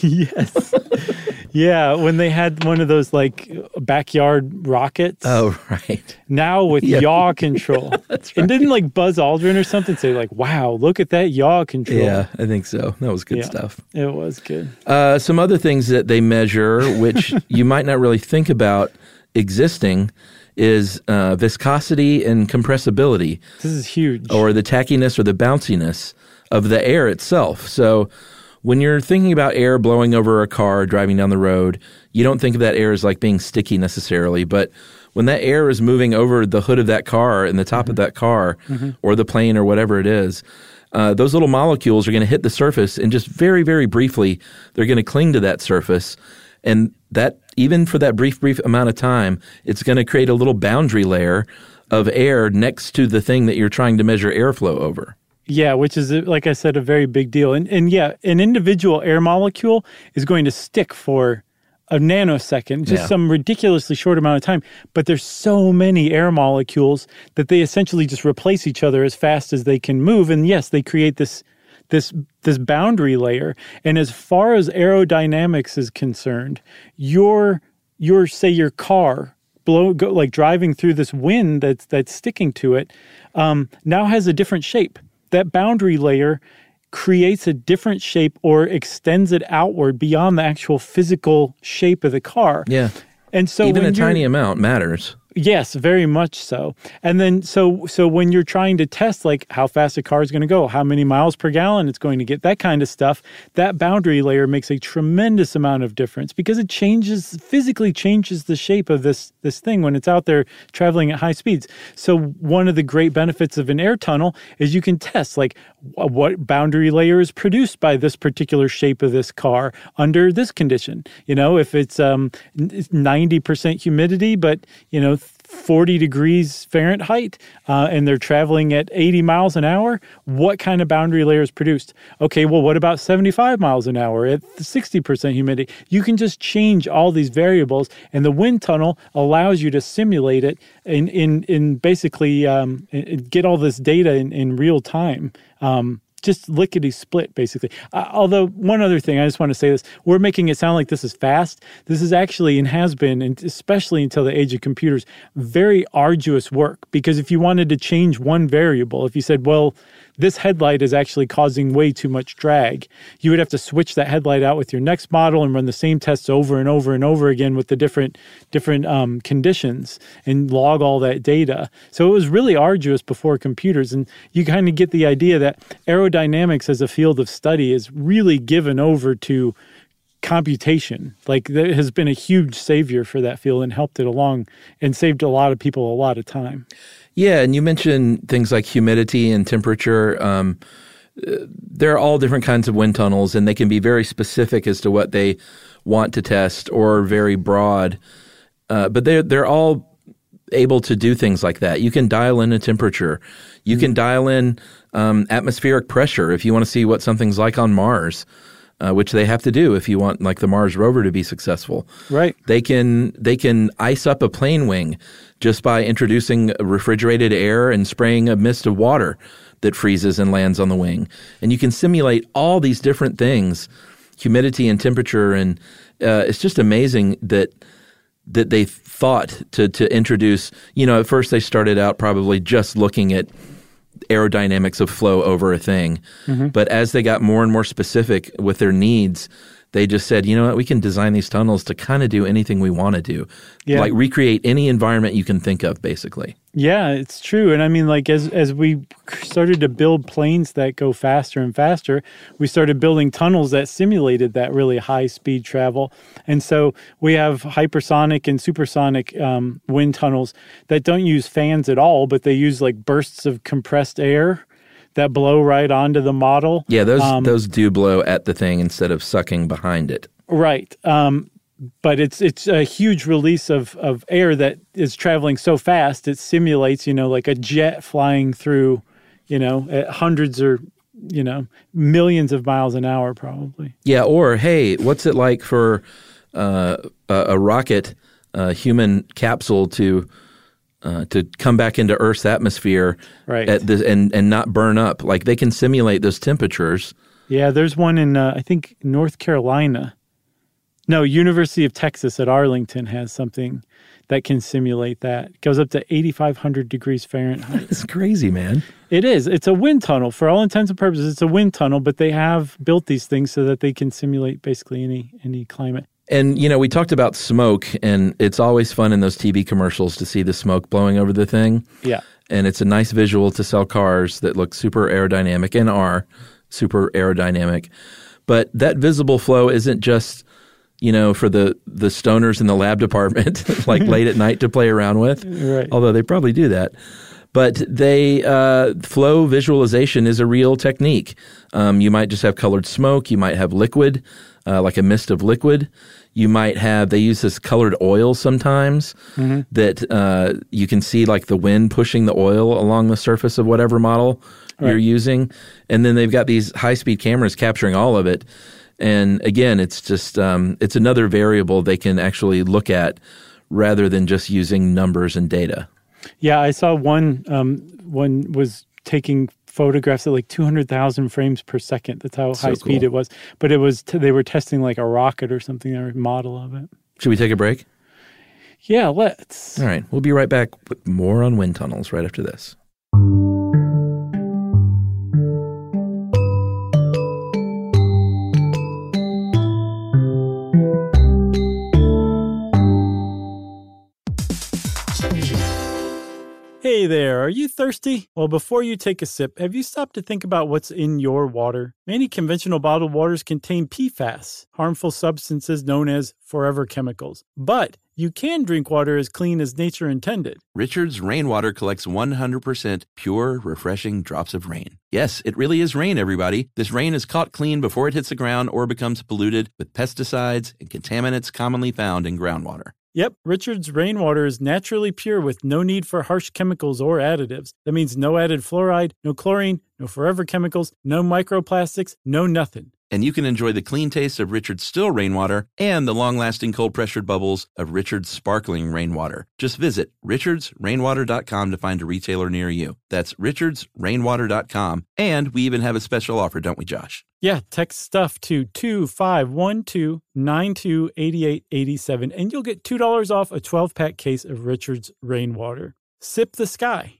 Yes. Yeah, when they had one of those like backyard rockets. Oh, right. Now with yeah. yaw control. That's right. And didn't like Buzz Aldrin or something say like, wow, look at that yaw control. Yeah, I think so. That was good yeah, stuff. It was good. Uh, some other things that they measure, which you might not really think about existing, is uh, viscosity and compressibility. This is huge. Or the tackiness or the bounciness of the air itself. So when you're thinking about air blowing over a car driving down the road, you don't think of that air as like being sticky necessarily. But when that air is moving over the hood of that car and the top mm-hmm. of that car mm-hmm. or the plane or whatever it is, uh, those little molecules are going to hit the surface, and just very, very briefly, they're going to cling to that surface. And that, even for that brief, brief amount of time, it's going to create a little boundary layer of air next to the thing that you're trying to measure airflow over. Yeah, which is, like I said, a very big deal. And, and yeah, an individual air molecule is going to stick for a nanosecond, just yeah. some ridiculously short amount of time. But there's so many air molecules that they essentially just replace each other as fast as they can move. And yes, they create this this this boundary layer. And as far as aerodynamics is concerned, your your say your car blow go, like driving through this wind that's that's sticking to it um, now has a different shape. That boundary layer creates a different shape or extends it outward beyond the actual physical shape of the car. Yeah. And so even when a tiny amount matters. Yes, very much so. And then so so when you're trying to test like how fast a car is going to go, how many miles per gallon it's going to get, that kind of stuff, that boundary layer makes a tremendous amount of difference because it changes, physically changes the shape of this this thing when it's out there traveling at high speeds. So one of the great benefits of an air tunnel is you can test like what boundary layer is produced by this particular shape of this car under this condition. You know, if it's um, ninety percent humidity, but, you know, forty degrees Fahrenheit, uh, and they're traveling at eighty miles an hour, what kind of boundary layer is produced? Okay, well, what about seventy-five miles an hour at sixty percent humidity? You can just change all these variables, and the wind tunnel allows you to simulate it in in, in basically um, get all this data in, in real time. Um, just lickety-split, basically. Uh, although, one other thing, I just want to say this. We're making it sound like this is fast. This is actually, and has been, and especially until the age of computers, very arduous work. Because if you wanted to change one variable, if you said, well, this headlight is actually causing way too much drag, you would have to switch that headlight out with your next model and run the same tests over and over and over again with the different different um, conditions and log all that data. So it was really arduous before computers. And you kind of get the idea that aerodynamics as a field of study is really given over to computation. Like, that has been a huge savior for that field and helped it along and saved a lot of people a lot of time. Yeah, and you mentioned things like humidity and temperature. Um, there are all different kinds of wind tunnels, and they can be very specific as to what they want to test or very broad. Uh, but they're, they're all able to do things like that. You can dial in a temperature. You can dial in um, atmospheric pressure if you want to see what something's like on Mars. Uh, which they have to do if you want, like, the Mars rover to be successful. Right. They can they can ice up a plane wing just by introducing refrigerated air and spraying a mist of water that freezes and lands on the wing. And you can simulate all these different things, humidity and temperature, and uh, it's just amazing that that they thought to to introduce. You know, at first they started out probably just looking at aerodynamics of flow over a thing. Mm-hmm. But as they got more and more specific with their needs, they just said, you know what, we can design these tunnels to kind of do anything we want to do. Yeah. Like recreate any environment you can think of, basically. Yeah, it's true. And I mean, like, as as we started to build planes that go faster and faster, we started building tunnels that simulated that really high speed travel. And so we have hypersonic and supersonic um, wind tunnels that don't use fans at all, but they use like bursts of compressed air that blow right onto the model. Yeah, those um, those do blow at the thing instead of sucking behind it. Right. Um, but it's it's a huge release of, of air that is traveling so fast, it simulates, you know, like a jet flying through, you know, at hundreds or, you know, millions of miles an hour probably. Yeah, or, hey, what's it like for uh, a, a rocket, a human capsule to uh, to come back into Earth's atmosphere right. at this, and, and not burn up? Like, they can simulate those temperatures. Yeah, there's one in, uh, I think, North Carolina. No, University of Texas at Arlington has something that can simulate that. It goes up to eighty-five hundred degrees Fahrenheit. It's crazy, man. It is. It's a wind tunnel. For all intents and purposes, it's a wind tunnel, but they have built these things so that they can simulate basically any any climate. And, you know, we talked about smoke, and it's always fun in those T V commercials to see the smoke blowing over the thing. Yeah. And it's a nice visual to sell cars that look super aerodynamic and are super aerodynamic. But that visible flow isn't just, you know, for the, the stoners in the lab department, like late at night to play around with. Right. Although they probably do that. But they uh, flow visualization is a real technique. Um, you might just have colored smoke. You might have liquid, uh, like a mist of liquid. You might have, they use this colored oil sometimes mm-hmm. that uh, you can see like the wind pushing the oil along the surface of whatever model right. you're using. And then they've got these high-speed cameras capturing all of it. And again, it's just um, it's another variable they can actually look at rather than just using numbers and data. Yeah, I saw one um, one was taking photographs at like two hundred thousand frames per second. That's how so high speed cool. it was. But it was t- they were testing like a rocket or something, or a model of it. Should we take a break? Yeah, let's. All right, we'll be right back with more on wind tunnels right after this. there, are you thirsty? Well, before you take a sip, have you stopped to think about what's in your water? Many conventional bottled waters contain P FAS, harmful substances known as forever chemicals. But you can drink water as clean as nature intended. Richard's Rainwater collects one hundred percent pure, refreshing drops of rain. Yes, it really is rain, everybody. This rain is caught clean before it hits the ground or becomes polluted with pesticides and contaminants commonly found in groundwater. Yep, Richard's Rainwater is naturally pure with no need for harsh chemicals or additives. That means no added fluoride, no chlorine, no forever chemicals, no microplastics, no nothing. And you can enjoy the clean taste of Richard's still rainwater and the long-lasting cold-pressured bubbles of Richard's sparkling rainwater. Just visit richards rainwater dot com to find a retailer near you. That's richards rainwater dot com. And we even have a special offer, don't we, Josh? Yeah, text STUFF to two five one two nine two eight eight eight seven, and you'll get two dollars off a twelve-pack case of Richard's Rainwater. Sip the sky.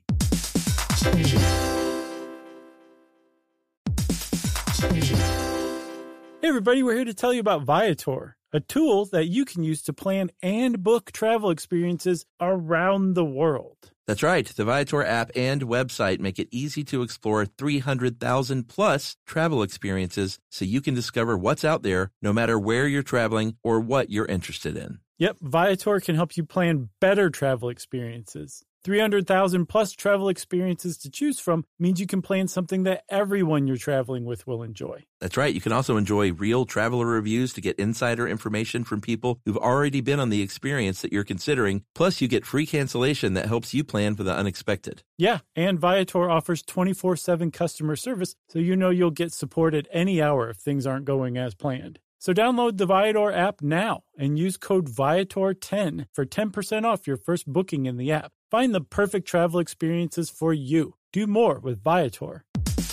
Hey everybody, we're here to tell you about Viator, a tool that you can use to plan and book travel experiences around the world. That's right. The Viator app and website make it easy to explore three hundred thousand plus travel experiences so you can discover what's out there no matter where you're traveling or what you're interested in. Yep, Viator can help you plan better travel experiences. three hundred thousand plus travel experiences to choose from means you can plan something that everyone you're traveling with will enjoy. That's right. You can also enjoy real traveler reviews to get insider information from people who've already been on the experience that you're considering. Plus, you get free cancellation that helps you plan for the unexpected. Yeah, and Viator offers twenty-four seven customer service, so you know you'll get support at any hour if things aren't going as planned. So download the Viator app now and use code Viator ten for ten percent off your first booking in the app. Find the perfect travel experiences for you. Do more with Viator.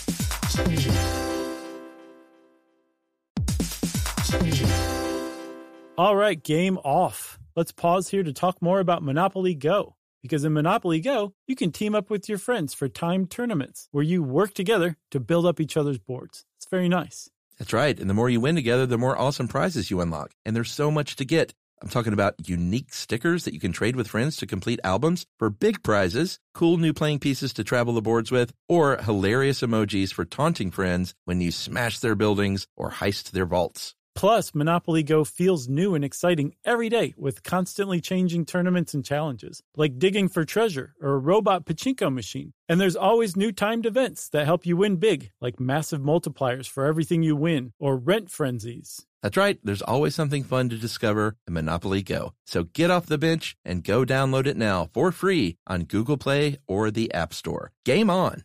All right, game off. Let's pause here to talk more about Monopoly Go. Because in Monopoly Go, you can team up with your friends for timed tournaments where you work together to build up each other's boards. It's very nice. That's right. And the more you win together, the more awesome prizes you unlock. And there's so much to get. I'm talking about unique stickers that you can trade with friends to complete albums for big prizes, cool new playing pieces to travel the boards with, or hilarious emojis for taunting friends when you smash their buildings or heist their vaults. Plus, Monopoly Go feels new and exciting every day with constantly changing tournaments and challenges, like digging for treasure or a robot pachinko machine. And there's always new timed events that help you win big, like massive multipliers for everything you win or rent frenzies. That's right. There's always something fun to discover in Monopoly Go. So get off the bench and go download it now for free on Google Play or the App Store. Game on!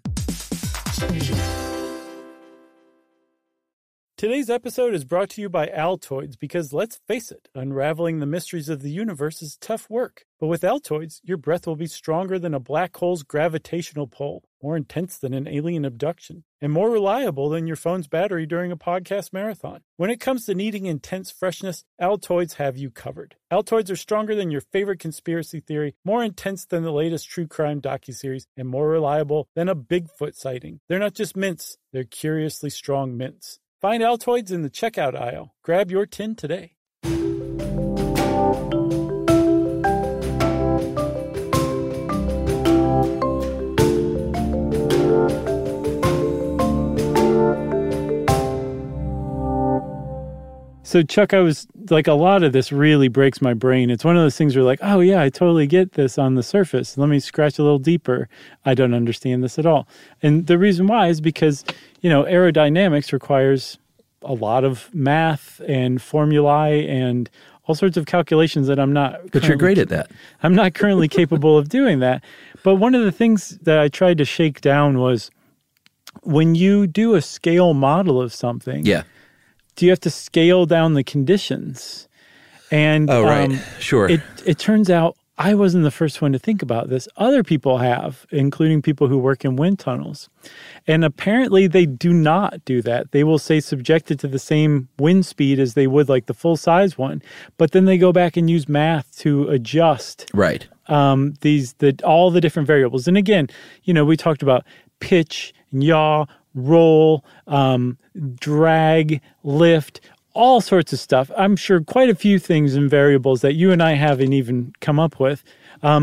Today's episode is brought to you by Altoids because, let's face it, unraveling the mysteries of the universe is tough work. But with Altoids, your breath will be stronger than a black hole's gravitational pull, more intense than an alien abduction, and more reliable than your phone's battery during a podcast marathon. When it comes to needing intense freshness, Altoids have you covered. Altoids are stronger than your favorite conspiracy theory, more intense than the latest true crime docuseries, and more reliable than a Bigfoot sighting. They're not just mints, they're curiously strong mints. Find Altoids in the checkout aisle. Grab your tin today. So, Chuck, I was like, a lot of this really breaks my brain. It's one of those things where like, oh, yeah, I totally get this on the surface. Let me scratch a little deeper. I don't understand this at all. And the reason why is because, you know, aerodynamics requires a lot of math and formulae and all sorts of calculations that I'm not. But you're great at that. I'm not currently capable of doing that. But one of the things that I tried to shake down was when you do a scale model of something. Yeah. Do you have to scale down the conditions? And oh, right. Um, sure. It, it turns out I wasn't the first one to think about this. Other people have, including people who work in wind tunnels. And apparently they do not do that. They will say subjected to the same wind speed as they would like the full-size one. But then they go back and use math to adjust right. um, these the all the different variables. And again, you know, we talked about pitch, yaw, roll, um, drag, lift, all sorts of stuff. I'm sure quite a few things and variables that you and I haven't even come up with. Um,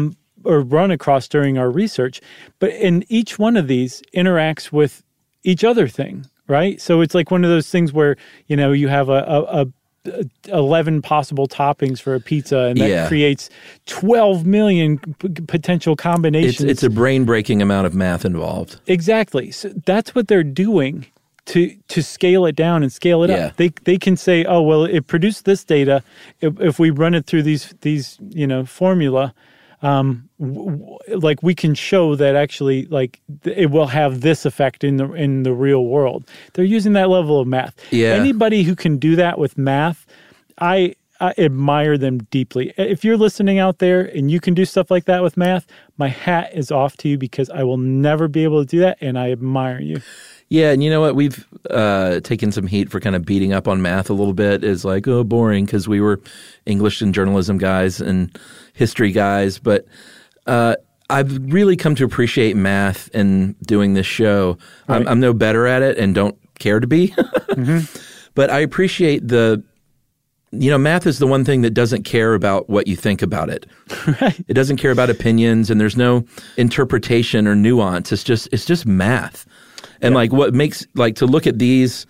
or run across during our research. But in each one of these interacts with each other thing, right? So it's like one of those things where, you know, you have a, a, a eleven possible toppings for a pizza, and that Yeah. creates twelve million p- potential combinations. It's, it's a brain-breaking amount of math involved. Exactly. So that's what they're doing to to scale it down and scale it Yeah. up. They they can say, oh well, it produced this data. If, if we run it through these these you know formula, um, w- w- like we can show that actually like th- it will have this effect in the in the real world. They're using that level of math. Yeah. Anybody who can do that with math, I. I admire them deeply. If you're listening out there and you can do stuff like that with math, my hat is off to you because I will never be able to do that, and I admire you. Yeah, and you know what? We've uh, taken some heat for kind of beating up on math a little bit. Is like, oh, boring, because we were English and journalism guys and history guys. But uh, I've really come to appreciate math in doing this show. Right. I'm, I'm no better at it and don't care to be. mm-hmm. But I appreciate the, you know, math is the one thing that doesn't care about what you think about it. Right. It doesn't care about opinions, and there's no interpretation or nuance. It's just it's just math. And Yeah. like what makes like to look at these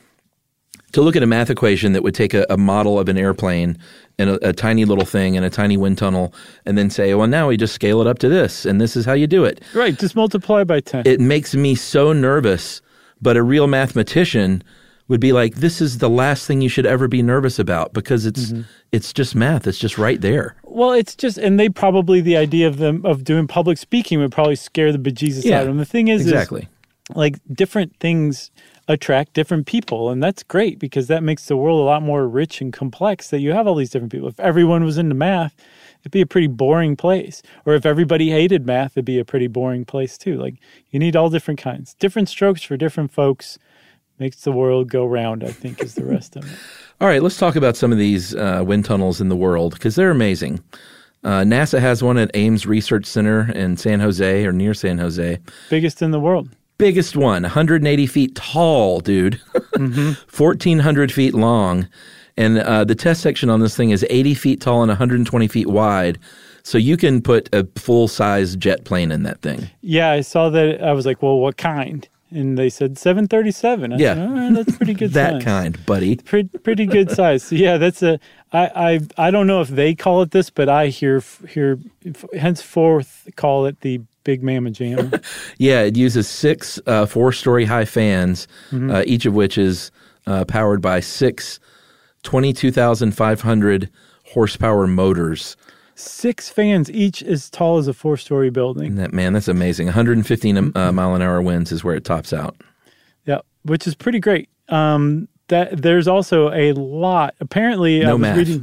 to look at a math equation that would take a, a model of an airplane and a, a tiny little thing and a tiny wind tunnel and then say, well, now we just scale it up to this and this is how you do it. Right. Just multiply by ten. It makes me so nervous, but a real mathematician would be like, this is the last thing you should ever be nervous about because it's mm-hmm. it's just math. It's just right there. Well, it's just, and they probably, the idea of them of doing public speaking would probably scare the bejesus Yeah, out of them. The thing is, exactly. is, like different things attract different people, and that's great because that makes the world a lot more rich and complex that you have all these different people. If everyone was into math, it'd be a pretty boring place. Or if everybody hated math, it'd be a pretty boring place too. Like you need all different kinds. Different strokes for different folks makes the world go round, I think, is the rest of it. All right, let's talk about some of these uh, wind tunnels in the world because they're amazing. Uh, NASA has one at Ames Research Center in San Jose or near San Jose. Biggest in the world. Biggest one, one hundred eighty feet tall, dude. mm-hmm. fourteen hundred feet long. And uh, the test section on this thing is eighty feet tall and one hundred twenty feet wide. So you can put a full-size jet plane in that thing. Yeah, I saw that. I was like, well, what kind? And they said seven thirty-seven. I yeah. said, all right, that's pretty good that size. kind, buddy. Pretty, pretty good size. So yeah, that's a, I, I, I don't know if they call it this, but I hear, hear henceforth call it the Big Mama Jamma. Yeah, it uses six uh, four-story high fans, mm-hmm. uh, each of which is uh, powered by six twenty-two thousand five hundred horsepower motors. Six fans, each as tall as a four-story building. That man, that's amazing. one hundred fifteen uh, mile an hour winds is where it tops out. Yeah, which is pretty great. Um, that there's also a lot. Apparently, no I was math. reading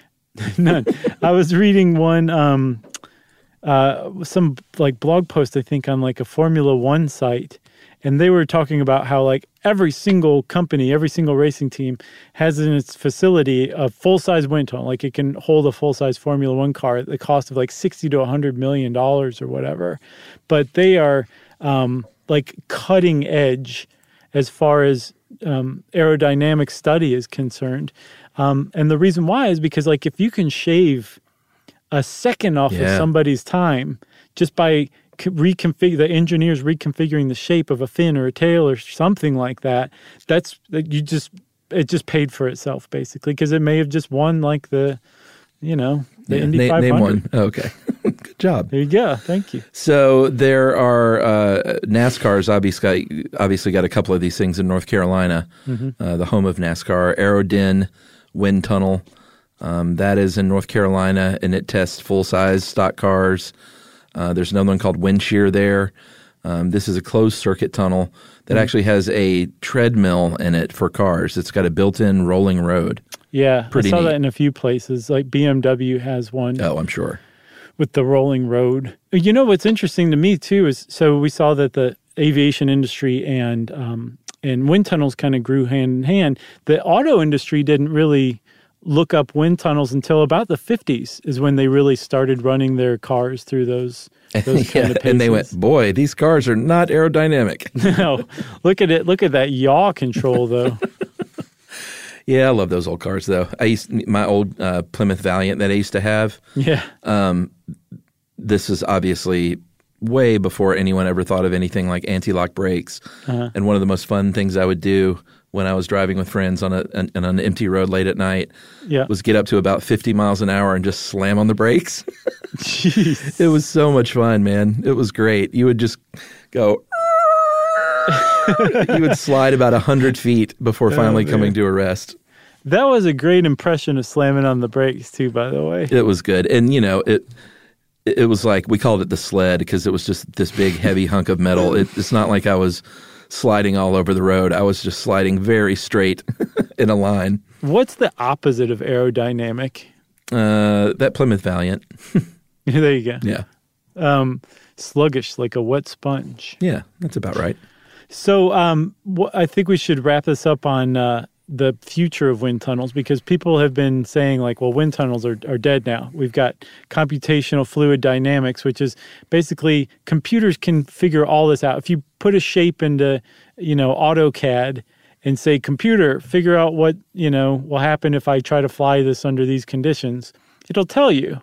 none. I was reading one. Um, uh, some like blog post, I think, on like a Formula One site, and they were talking about how like every single company, every single racing team has in its facility a full-size wind tunnel. Like it can hold a full-size Formula One car at the cost of like sixty to one hundred million dollars or whatever. But they are um, like cutting edge as far as um, aerodynamic study is concerned. Um, and the reason why is because like if you can shave a second off yeah. of somebody's time just by reconfigure the engineers reconfiguring the shape of a fin or a tail or something like that, that's you just it just paid for itself basically because it may have just won like the you know the yeah, Indy na- five hundred. Name one. Oh, okay, good job. There you go. Thank you. So there are uh, NASCAR's obviously obviously got a couple of these things in North Carolina, mm-hmm. uh, the home of NASCAR. Aerodin Wind Tunnel, um, that is in North Carolina, and it tests full size stock cars. Uh, there's another one called Windshear there. Um, this is a closed circuit tunnel that mm-hmm. actually has a treadmill in it for cars. It's got a built-in rolling road. Yeah, Pretty I saw neat. that in a few places. Like B M W has one. Oh, I'm sure. With the rolling road. You know what's interesting to me too is so we saw that the aviation industry and um, and wind tunnels kind of grew hand in hand. The auto industry didn't really look up wind tunnels until about the fifties is when they really started running their cars through those those kind yeah, of paces. And they went, boy, these cars are not aerodynamic. No, look at it. Look at that yaw control though. Yeah, I love those old cars though. I used my old uh, Plymouth Valiant that I used to have. Yeah. Um, this is obviously way before anyone ever thought of anything like anti-lock brakes. Uh-huh. And one of the most fun things I would do when I was driving with friends on a an, on an empty road late at night yeah. was get up to about fifty miles an hour and just slam on the brakes. Jeez. It was so much fun, man. It was great. You would just go, you would slide about one hundred feet before finally oh, coming to a rest. That was a great impression of slamming on the brakes, too, by the way. It was good. And, you know, it it was like, we called it the sled because it was just this big, heavy hunk of metal. It, it's not like I was sliding all over the road. I was just sliding very straight in a line. What's the opposite of aerodynamic? Uh, that Plymouth Valiant. There you go. Yeah. Um, sluggish, like a wet sponge. Yeah, that's about right. So um, wh- I think we should wrap this up on uh, the future of wind tunnels, because people have been saying, like, well, wind tunnels are, are dead now. We've got computational fluid dynamics, which is basically computers can figure all this out. If you put a shape into, you know, AutoCAD and say, computer, figure out what, you know, will happen if I try to fly this under these conditions, it'll tell you.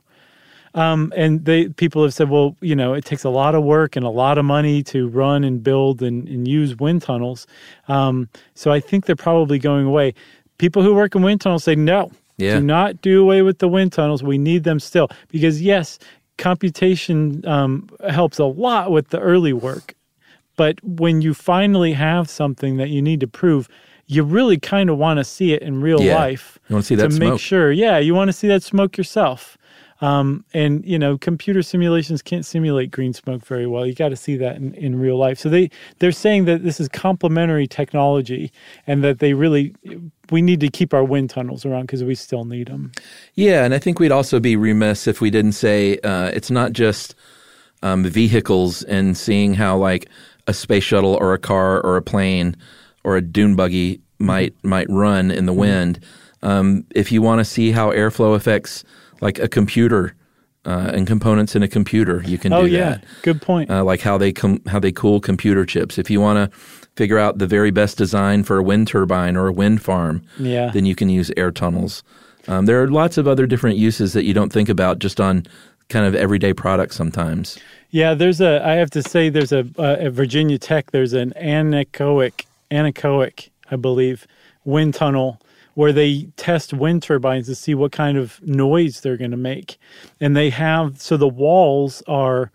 Um, and they people have said, well, you know, it takes a lot of work and a lot of money to run and build and, and use wind tunnels. Um, so I think they're probably going away. People who work in wind tunnels say, no, yeah. do not do away with the wind tunnels. We need them still. Because, yes, computation um, helps a lot with the early work. But when you finally have something that you need to prove, you really kind of want to see it in real yeah. life. You want to see that to smoke. make sure. Yeah, you want to see that smoke yourself. Um, and, you know, computer simulations can't simulate green smoke very well. You got to see that in, in real life. So they, they're saying that this is complementary technology and that they really, we need to keep our wind tunnels around because we still need them. Yeah, and I think we'd also be remiss if we didn't say uh, it's not just um, vehicles and seeing how, like, a space shuttle or a car or a plane or a dune buggy might mm-hmm. might run in the mm-hmm. wind. Um, if you want to see how airflow affects like a computer uh, and components in a computer, you can oh, do yeah. that. Good point. Uh, like how they com- how they cool computer chips. If you want to figure out the very best design for a wind turbine or a wind farm, yeah. then you can use air tunnels. Um, there are lots of other different uses that you don't think about just on kind of everyday products sometimes. Yeah, there's a, I have to say there's a, uh, at Virginia Tech, there's an anechoic, anechoic, I believe, wind tunnel where they test wind turbines to see what kind of noise they're going to make. And they have, so the walls are,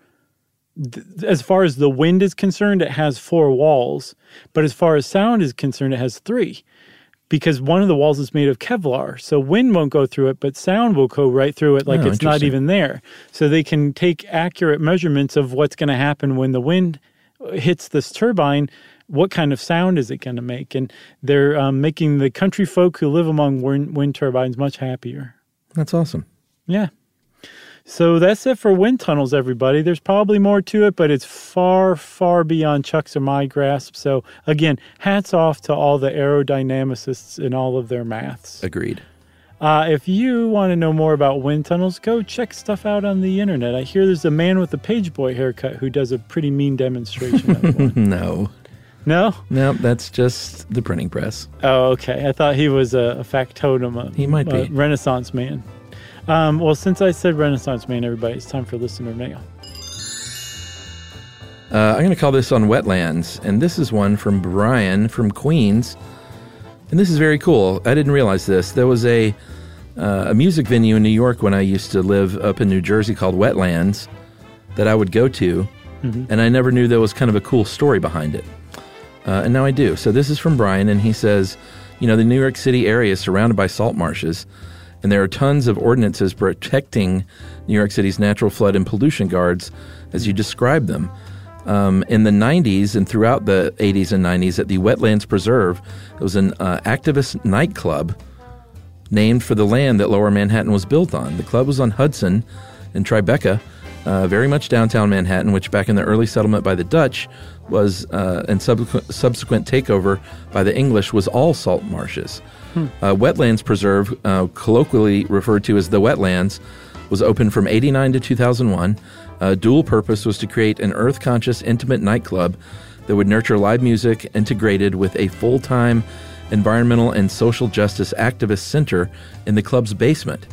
as far as the wind is concerned, it has four walls. But as far as sound is concerned, it has three. Because one of the walls is made of Kevlar. So wind won't go through it, but sound will go right through it like oh, it's not even there. So they can take accurate measurements of what's going to happen when the wind hits this turbine. What kind of sound is it going to make? And they're um, making the country folk who live among wind, wind turbines much happier. That's awesome. Yeah. So that's it for wind tunnels, everybody. There's probably more to it, but it's far, far beyond Chuck's or my grasp. So again, hats off to all the aerodynamicists and all of their maths. Agreed. Uh, if you want to know more about wind tunnels, go check stuff out on the internet. I hear there's a man with a page boy haircut who does a pretty mean demonstration of one. No. No? No, that's just the printing press. Oh, okay. I thought he was a, a factotum, a, he might be. a Renaissance man. Um, well, since I said Renaissance man, everybody, it's time for listener mail. Uh, I'm going to call this on wetlands, and this is one from Brian from Queens. And this is very cool. I didn't realize this. There was a uh, a music venue in New York when I used to live up in New Jersey called Wetlands that I would go to, mm-hmm. and I never knew there was kind of a cool story behind it. Uh, and now I do. So this is from Brian, and he says, you know, the New York City area is surrounded by salt marshes, and there are tons of ordinances protecting New York City's natural flood and pollution guards, as you described them. Um, in the nineties and throughout the eighties and nineties at the Wetlands Preserve, there was an uh, activist nightclub named for the land that Lower Manhattan was built on. The club was on Hudson in Tribeca, uh, very much downtown Manhattan, which back in the early settlement by the Dutch was, uh, and subsequent, subsequent takeover by the English, was all salt marshes. Hmm. Uh, Wetlands Preserve, uh, colloquially referred to as the Wetlands, was open from eighty-nine to two thousand one. Uh, dual purpose was to create an earth-conscious, intimate nightclub that would nurture live music integrated with a full-time environmental and social justice activist center in the club's basement.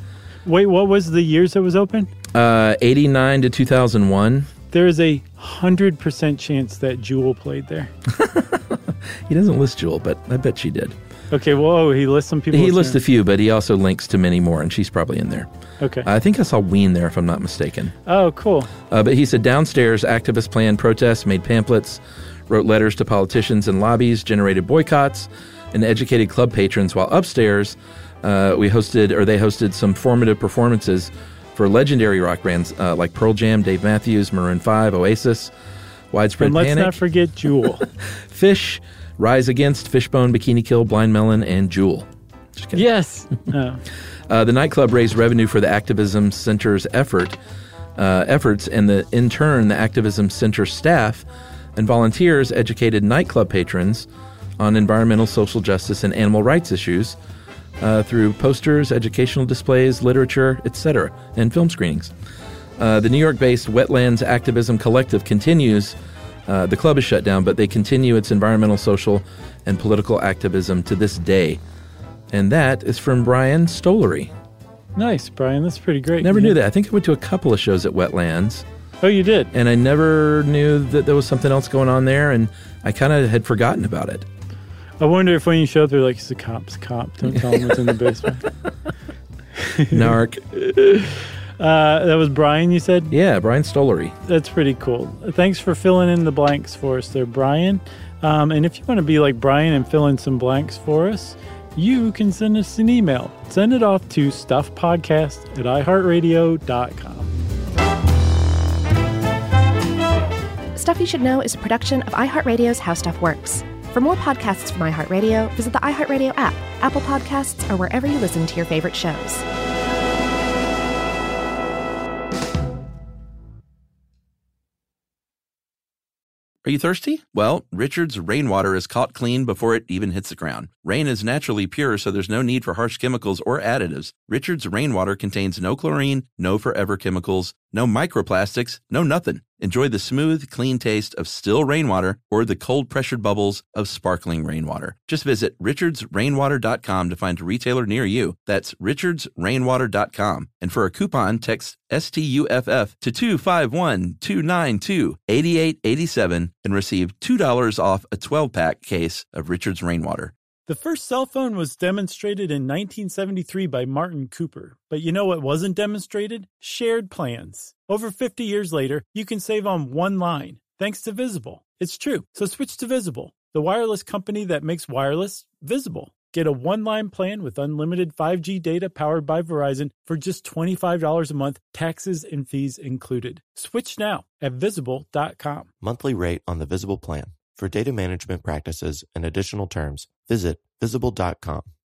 Wait, what was the years it was open? Uh, eighty-nine to two thousand one. There is a one hundred percent chance that Jewel played there. He doesn't list Jewel, but I bet she did. Okay, well, he lists some people. He lists a few, but he also links to many more, and she's probably in there. Okay. I think I saw Ween there, if I'm not mistaken. Oh, cool. Uh, but he said downstairs, activists planned protests, made pamphlets, wrote letters to politicians and lobbies, generated boycotts, and educated club patrons, while upstairs uh, we hosted, or they hosted some formative performances for legendary rock bands uh, like Pearl Jam, Dave Matthews, Maroon five, Oasis, Widespread and let's Panic. not forget Jewel. Fish, Rise Against, Fishbone, Bikini Kill, Blind Melon, and Jewel. Just kidding. Yes. Oh. Uh, the nightclub raised revenue for the Activism Center's effort, uh, efforts, and the, in turn, the Activism Center staff and volunteers educated nightclub patrons on environmental, social justice, and animal rights issues uh, through posters, educational displays, literature, et cetera, and film screenings. Uh, the New York-based Wetlands Activism Collective continues. Uh, the club is shut down, but they continue its environmental, social, and political activism to this day. And that is from Brian Stollery. Nice, Brian. That's pretty great. Never yeah. knew that. I think I went to a couple of shows at Wetlands. Oh, you did? And I never knew that there was something else going on there, and I kind of had forgotten about it. I wonder if when you show up, they're like, it's a cop, it's a cop. Don't tell them what's in the basement. Narc. Uh, that was Brian, you said? Yeah, Brian Stollery. That's pretty cool. Thanks for filling in the blanks for us there, Brian. Um, and if you want to be like Brian and fill in some blanks for us, you can send us an email. Send it off to stuffpodcast at i heart radio dot com. Stuff You Should Know is a production of iHeartRadio's How Stuff Works. For more podcasts from iHeartRadio, visit the iHeartRadio app, Apple Podcasts, or wherever you listen to your favorite shows. Are you thirsty? Well, Richard's rainwater is caught clean before it even hits the ground. Rain is naturally pure, so there's no need for harsh chemicals or additives. Richard's rainwater contains no chlorine, no forever chemicals, no microplastics, no nothing. Enjoy the smooth, clean taste of still rainwater or the cold-pressured bubbles of sparkling rainwater. Just visit richards rainwater dot com to find a retailer near you. That's richards rainwater dot com. And for a coupon, text S T U F F to two five one, two nine two, eight eight eight seven and receive two dollars off a twelve-pack case of Richard's Rainwater. The first cell phone was demonstrated in nineteen seventy-three by Martin Cooper. But you know what wasn't demonstrated? Shared plans. Over fifty years later, you can save on one line, thanks to Visible. It's true, so switch to Visible, the wireless company that makes wireless visible. Get a one-line plan with unlimited five G data powered by Verizon for just twenty-five dollars a month, taxes and fees included. Switch now at visible dot com. Monthly rate on the Visible plan. For data management practices and additional terms, visit visible dot com.